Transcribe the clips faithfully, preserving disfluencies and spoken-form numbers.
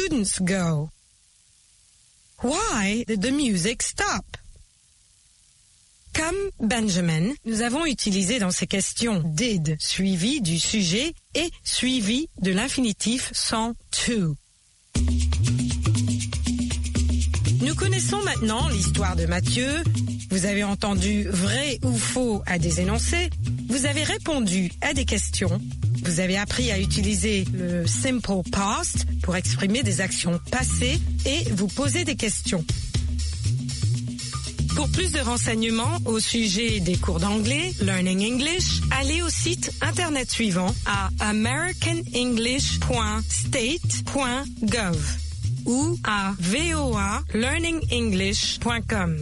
students go? Why did the music stop? Comme Benjamin, nous avons utilisé dans ces questions did suivi du sujet et suivi de l'infinitif sans to. Nous connaissons maintenant l'histoire de Matthieu. Vous avez entendu vrai ou faux à des énoncés. Vous avez répondu à des questions. Vous avez appris à utiliser le simple past pour exprimer des actions passées et vous poser des questions. Pour plus de renseignements au sujet des cours d'anglais, Learning English, allez au site internet suivant à american english point state point gov ou à v o a learning english point com.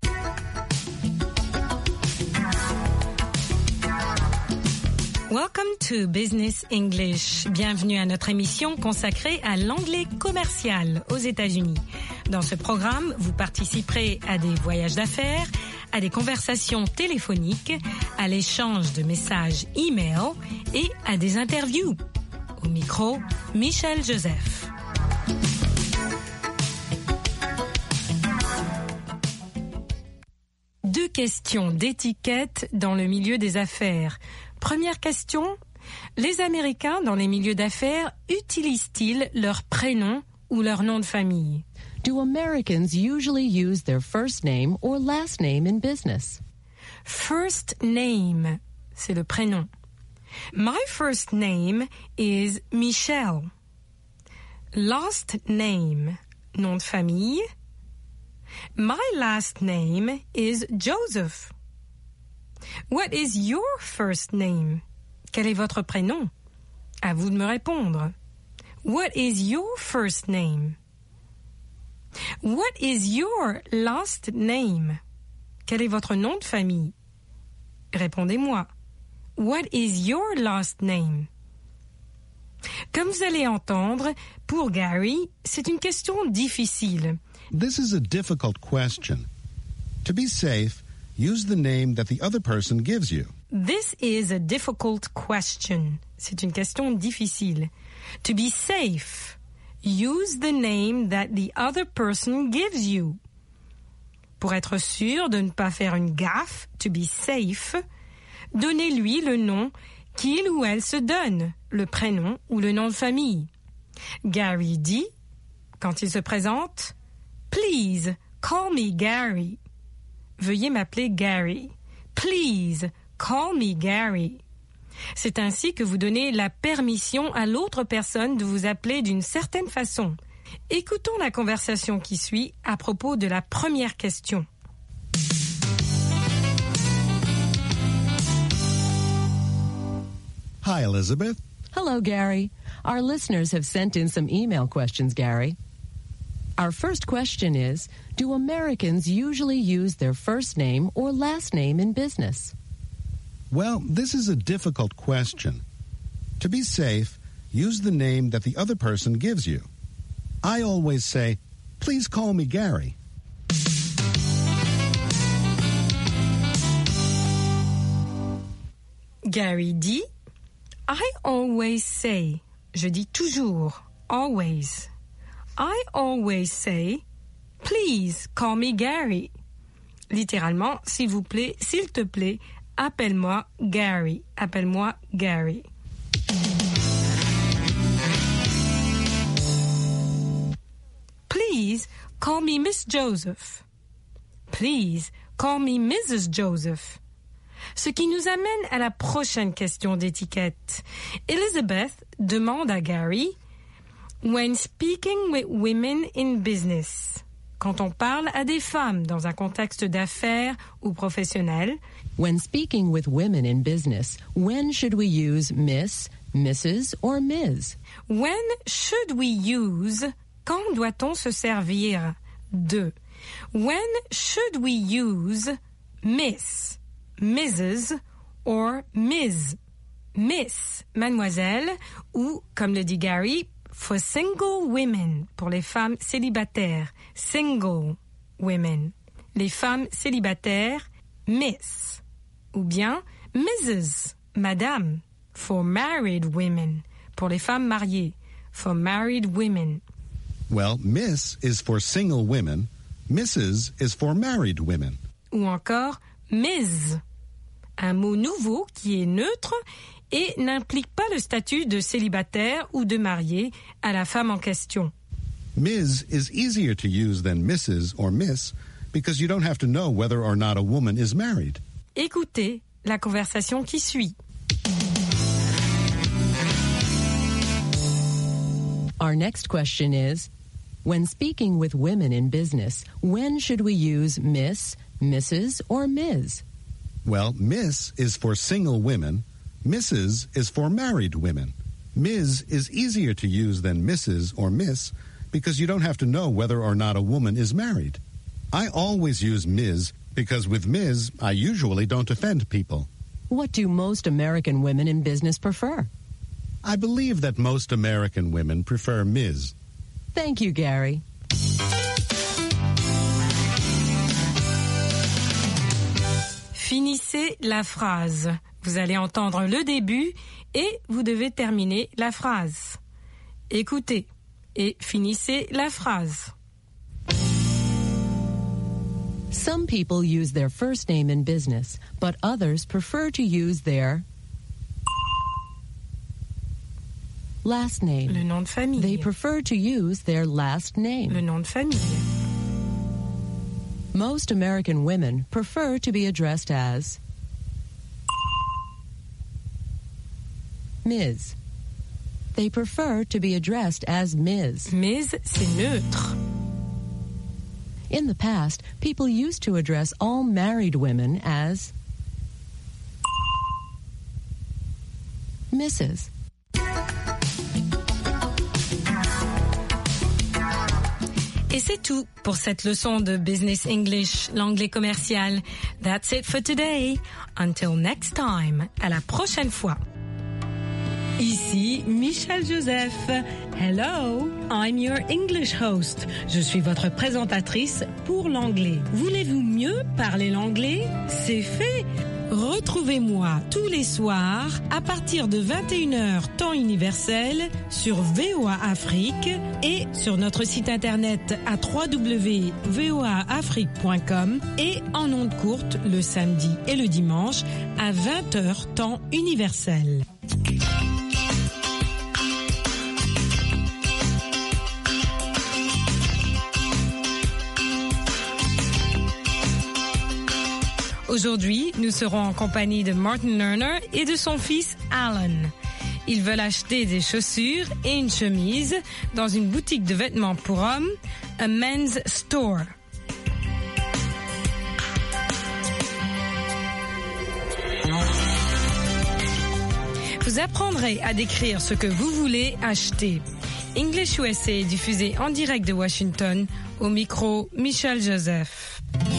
Welcome to Business English. Bienvenue à notre émission consacrée à l'anglais commercial aux États-Unis. Dans ce programme, vous participerez à des voyages d'affaires, à des conversations téléphoniques, à l'échange de messages e-mail et à des interviews. Au micro, Michel Joseph. Deux questions d'étiquette dans le milieu des affaires. Première question, les Américains dans les milieux d'affaires utilisent-ils leur prénom ou leur nom de famille? Do Americans usually use their first name or last name in business? First name, c'est le prénom. My first name is Michelle. Last name, nom de famille. My last name is Joseph. What is your first name? Quel est votre prénom? À vous de me répondre. What is your first name? What is your last name? Quel est votre nom de famille? Répondez-moi. What is your last name? Comme vous allez entendre, pour Gary, c'est une question difficile. This is a difficult question. To be safe, use the name that the other person gives you. This is a difficult question. C'est une question difficile. To be safe, use the name that the other person gives you. Pour être sûr de ne pas faire une gaffe, to be safe, donnez-lui le nom qu'il ou elle se donne, le prénom ou le nom de famille. Gary dit, quand il se présente, « Please, call me Gary ». Veuillez m'appeler Gary. Please, call me Gary. C'est ainsi que vous donnez la permission à l'autre personne de vous appeler d'une certaine façon. Écoutons la conversation qui suit à propos de la première question. Hi, Elizabeth. Hello, Gary. Our listeners have sent in some email questions, Gary. Our first question is, do Americans usually use their first name or last name in business? Well, this is a difficult question. To be safe, use the name that the other person gives you. I always say, please call me Gary. Gary dit, I always say, je dis toujours, always. I always say, please call me Gary. Littéralement, s'il vous plaît, s'il te plaît, appelle-moi Gary. Appelle-moi Gary. Please call me Miss Joseph. Please call me Missus Joseph. Ce qui nous amène à la prochaine question d'étiquette. Elizabeth demande à Gary, when speaking with women in business, quand on parle à des femmes dans un contexte d'affaires ou professionnel, when speaking with women in business, when should we use Miss, Missus or Miz? When should we use, quand doit-on se servir de? When should we use Miss, Missus or Miz? Miss, mademoiselle, ou, comme le dit Gary, for single women, pour les femmes célibataires, single women. Les femmes célibataires, Miss. Ou bien Missus, madame, for married women, pour les femmes mariées, for married women. Well, Miss is for single women. Missus is for married women. Ou encore Miz, un mot nouveau qui est neutre et n'implique pas le statut de célibataire ou de marié à la femme en question. Miz is easier to use than Missus or Miss because you don't have to know whether or not a woman is married. Écoutez la conversation qui suit. Our next question is, when speaking with women in business, when should we use Miss, Missus, or Miz? Well, Miss is for single women. Missus is for married women. Miz is easier to use than Missus or Miss because you don't have to know whether or not a woman is married. I always use Miz because with Miz, I usually don't offend people. What do most American women in business prefer? I believe that most American women prefer Miz. Thank you, Gary. Finissez la phrase. Vous allez entendre le début et vous devez terminer la phrase. Écoutez et finissez la phrase. Some people use their first name in business, but others prefer to use their last name. Le nom de famille. They prefer to use their last name. Le nom de famille. Most American women prefer to be addressed as Miz. They prefer to be addressed as Miz. Miz, c'est neutre. In the past, people used to address all married women as Missus Et c'est tout pour cette leçon de Business English, l'anglais commercial. That's it for today. Until next time. À la prochaine fois. Ici Michel Joseph. Hello, I'm your English host. Je suis votre présentatrice pour l'anglais. Voulez-vous mieux parler l'anglais? C'est fait. Retrouvez-moi tous les soirs à partir de vingt et une heures temps universel sur V O A Afrique et sur notre site internet à w w w point v o a afrique point com et en ondes courtes le samedi et le dimanche à vingt heures temps universel. Aujourd'hui, nous serons en compagnie de Martin Lerner et de son fils Alan. Ils veulent acheter des chaussures et une chemise dans une boutique de vêtements pour hommes, a men's store. Vous apprendrez à décrire ce que vous voulez acheter. English U S A est diffusé en direct de Washington, au micro Michel Joseph.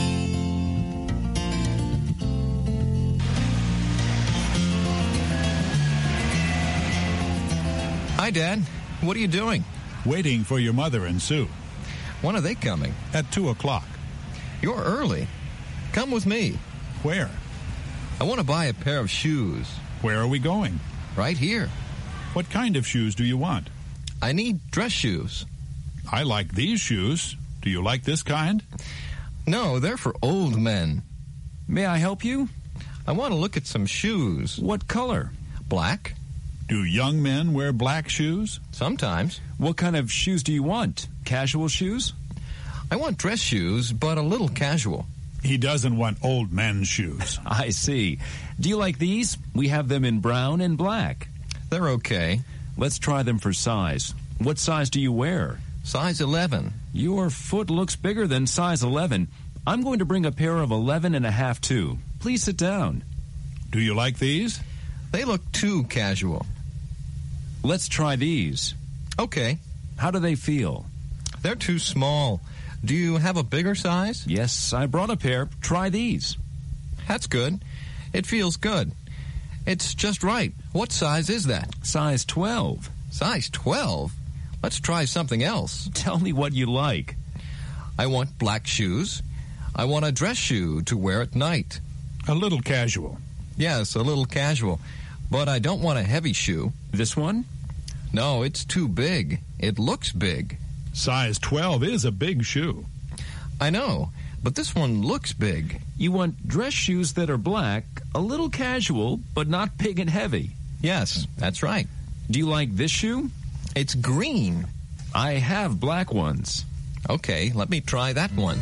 Hi, Dad. What are you doing? Waiting for your mother and Sue. When are they coming? At two o'clock. You're early. Come with me. Where? I want to buy a pair of shoes. Where are we going? Right here. What kind of shoes do you want? I need dress shoes. I like these shoes. Do you like this kind? No, they're for old men. May I help you? I want to look at some shoes. What color? Black. Do young men wear black shoes? Sometimes. What kind of shoes do you want? Casual shoes? I want dress shoes, but a little casual. He doesn't want old men's shoes. I see. Do you like these? We have them in brown and black. They're okay. Let's try them for size. What size do you wear? Size eleven. Your foot looks bigger than size eleven. I'm going to bring a pair of eleven and a half too. Please sit down. Do you like these? They look too casual. Let's try these. Okay. How do they feel? They're too small. Do you have a bigger size? Yes, I brought a pair. Try these. That's good. It feels good. It's just right. What size is that? Size twelve. Size twelve? Let's try something else. Tell me what you like. I want black shoes. I want a dress shoe to wear at night. A little casual. Yes, a little casual. But I don't want a heavy shoe. This one? No, it's too big. It looks big. Size twelve is a big shoe. I know, but this one looks big. You want dress shoes that are black, a little casual, but not big and heavy. Yes, that's right. Do you like this shoe? It's green. I have black ones. Okay, let me try that one.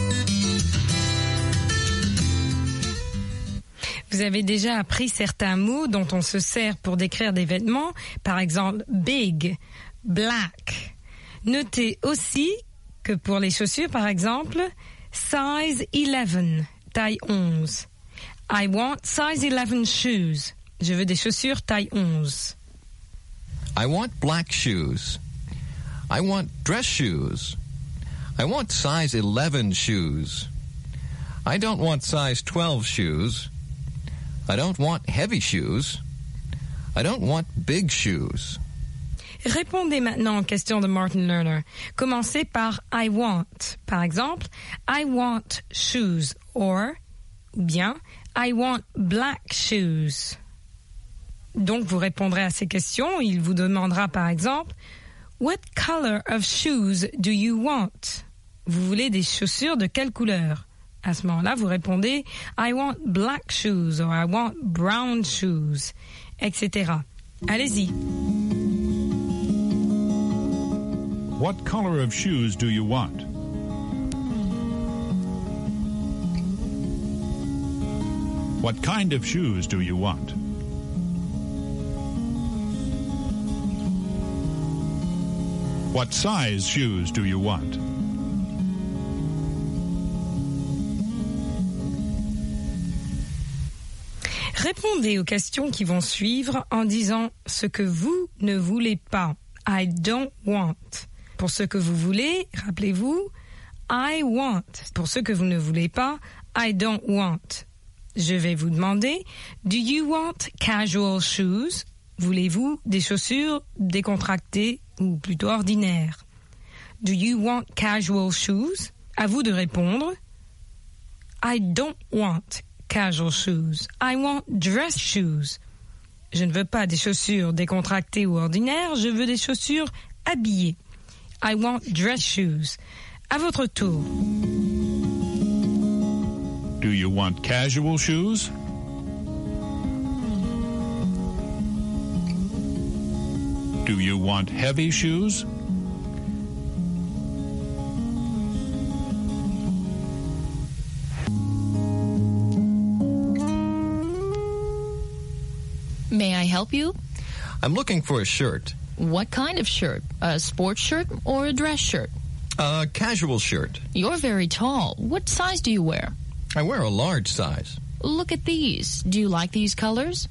Vous avez déjà appris certains mots dont on se sert pour décrire des vêtements, par exemple big, black. Notez aussi que pour les chaussures, par exemple, size eleven, taille onze. I want size eleven shoes. Je veux des chaussures taille onze. I want black shoes. I want dress shoes. I want size eleven shoes. I don't want size twelve shoes. I don't want heavy shoes. I don't want big shoes. Répondez maintenant aux questions de Martin Lerner. Commencez par I want. Par exemple, I want shoes or, ou bien, I want black shoes. Donc, vous répondrez à ces questions. Il vous demandera par exemple, What color of shoes do you want? Vous voulez des chaussures de quelle couleur? À ce moment-là, vous répondez I want black shoes or I want brown shoes, et cetera. Allez-y. What color of shoes do you want? What kind of shoes do you want? What size shoes do you want? Répondez aux questions qui vont suivre en disant ce que vous ne voulez pas. I don't want. Pour ce que vous voulez, rappelez-vous, I want. Pour ce que vous ne voulez pas, I don't want. Je vais vous demander, do you want casual shoes? Voulez-vous des chaussures décontractées ou plutôt ordinaires? Do you want casual shoes? À vous de répondre. I don't want casual shoes. I want dress shoes. Je ne veux pas des chaussures décontractées ou ordinaires, je veux des chaussures habillées. I want dress shoes. À votre tour. Do you want casual shoes? Do you want heavy shoes? May I help you? I'm looking for a shirt. What kind of shirt? A sports shirt or a dress shirt? A casual shirt. You're very tall. What size do you wear? I wear a large size. Look at these. Do you like these colors?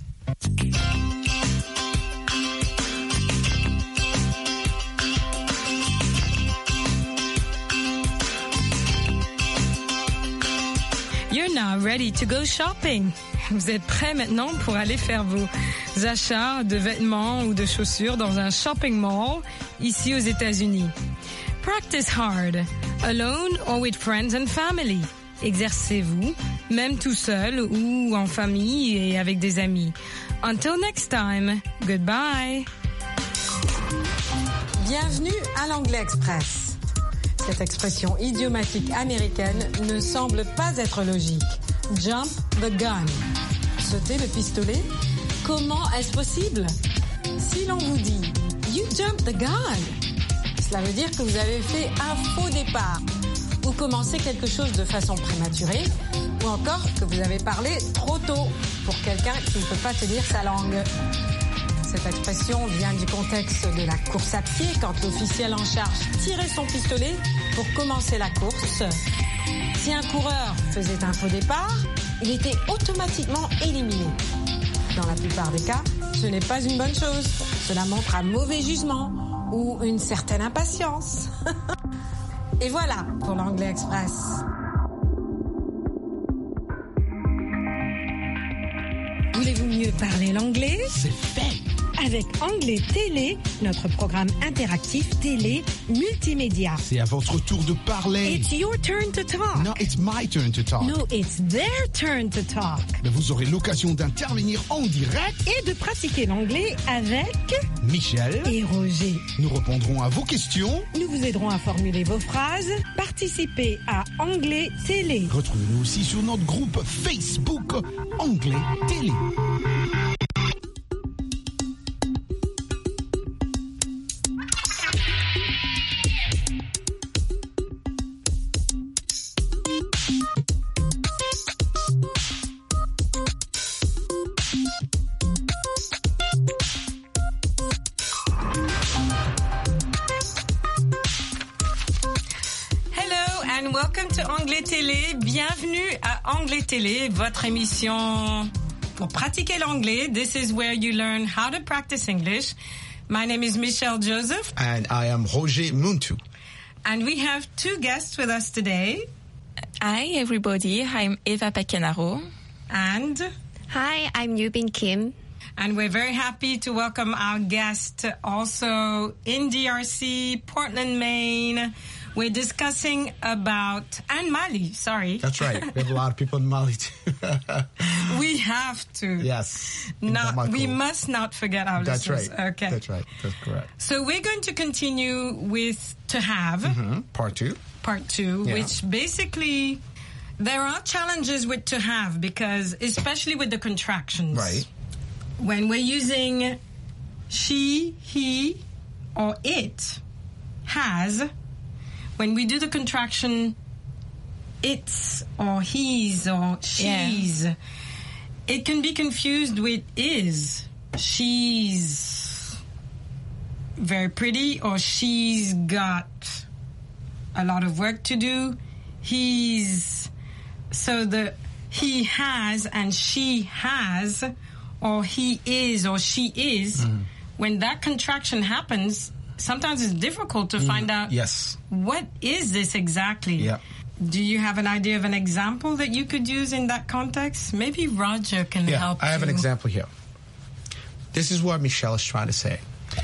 You're now ready to go shopping. Vous êtes prêts maintenant pour aller faire vos achats de vêtements ou de chaussures dans un shopping mall ici aux États-Unis. Practice hard, alone or with friends and family. Exercez-vous, même tout seul ou en famille et avec des amis. Until next time, goodbye. Bienvenue à l'Anglais Express. Cette expression idiomatique américaine ne semble pas être logique. Jump the gun. Sauter le pistolet? Comment est-ce possible? Si l'on vous dit You jump the gun, cela veut dire que vous avez fait un faux départ ou commencé quelque chose de façon prématurée ou encore que vous avez parlé trop tôt pour quelqu'un qui ne peut pas tenir sa langue. Cette expression vient du contexte de la course à pied quand l'officiel en charge tirait son pistolet pour commencer la course. Si un coureur faisait un faux départ, il était automatiquement éliminé. Dans la plupart des cas, ce n'est pas une bonne chose. Cela montre un mauvais jugement ou une certaine impatience. Et voilà pour l'Anglais Express. Voulez-vous mieux parler l'anglais? C'est fait. avec Anglais Télé, notre programme interactif télé multimédia. C'est à votre tour de parler. It's your turn to talk. No, it's my turn to talk. No, it's their turn to talk. Mais vous aurez l'occasion d'intervenir en direct et de pratiquer l'anglais avec Michel et Roger. Nous répondrons à vos questions. Nous vous aiderons à formuler vos phrases. Participez à Anglais Télé. Retrouvez-nous aussi sur notre groupe Facebook Anglais Télé. Bienvenue à Anglais Télé, votre émission pour pratiquer l'anglais. This is where you learn how to practice English. My name is Michelle Joseph. And I am Roger Muntu. And we have two guests with us today. Hi, everybody. I'm Eva Pacanaro. And... Hi, I'm Yubin Kim. And we're very happy to welcome our guest also in D R C, Portland, Maine. We're discussing about, and Mali, sorry. That's right. We have a lot of people in Mali too. We have to. Yes. Not, we must not forget our That's listeners. right. Okay. That's right. That's correct. So we're going to continue with to have. Mm-hmm. Part two. Part two, yeah. Which basically, there are challenges with to have because, especially with the contractions. Right. When we're using she, he, or it, has, when we do the contraction it's or he's or she's, yeah. It can be confused with is. She's very pretty or she's got a lot of work to do. He's, so the he has and she has or he is or she is, mm. when that contraction happens, sometimes it's difficult to mm. find out yes. what is this exactly. Yeah. Do you have an idea of an example that you could use in that context? Maybe Roger can yeah, help I have you. an example here. This is what Michelle is trying to say.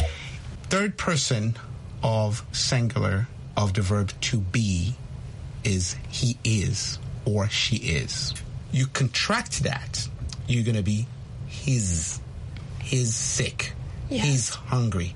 Third person of singular of the verb to be is he is or she is. You contract that, you're going to be his. He's sick. Yes. He's hungry.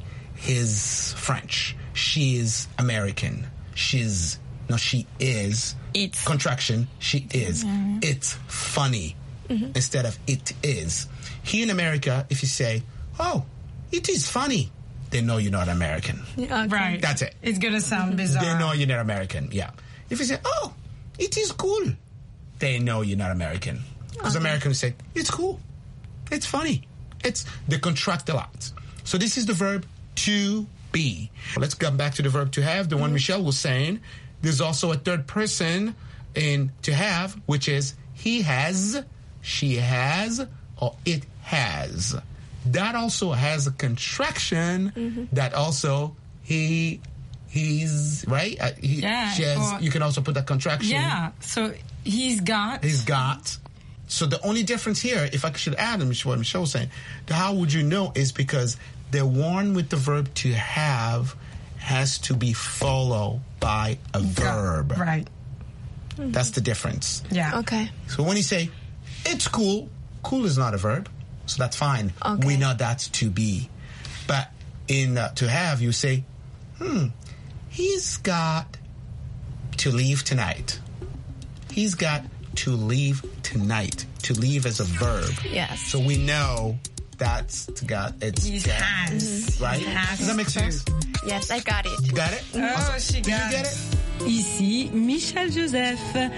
He's French. She is American. She's, no, she is. It's. Contraction, she is. Mm-hmm. It's funny mm-hmm. instead of it is. Here in America, if you say, oh, it is funny, they know you're not American. Okay. Right. That's it. It's going to sound bizarre. They know you're not American, yeah. If you say, oh, it is cool, they know you're not American. Because okay. Americans say, it's cool. It's funny. It's, they contract a lot. So this is the verb to be. Let's come back to the verb to have, the one mm-hmm. Michelle was saying. There's also a third person in to have, which is he has, she has, or it has. That also has a contraction mm-hmm. that also he, he's, right? Uh, he, yeah. She has, or, you can also put that contraction. Yeah. So he's got. He's got. So the only difference here, if I should add, what Michelle was saying, how would you know is because the one with the verb to have has to be followed by a verb. Right. Mm-hmm. That's the difference. Yeah. Okay. So when you say, it's cool, cool is not a verb, so that's fine. Okay. We know that's to be. But in uh, to have, you say, hmm, he's got to leave tonight. He's got to leave tonight. To leave as a verb. Yes. So we know that's to got it's he has. Right? He has. Does that make sense? Yes, I got it. You got it? Oh, awesome. She got Did you get it? Ici Michelle Joseph.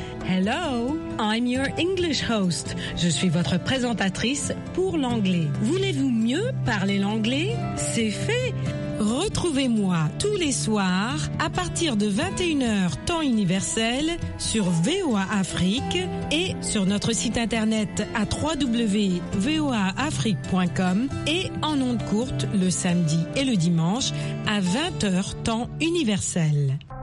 Hello, I'm your English host. Je suis votre présentatrice pour l'anglais. Voulez-vous mieux parler l'anglais? C'est fait. Retrouvez-moi tous les soirs à partir de vingt et une heures temps universel sur V O A Afrique et sur notre site internet à w w w point v o a afrique point com et en ondes courtes le samedi et le dimanche à vingt heures temps universel.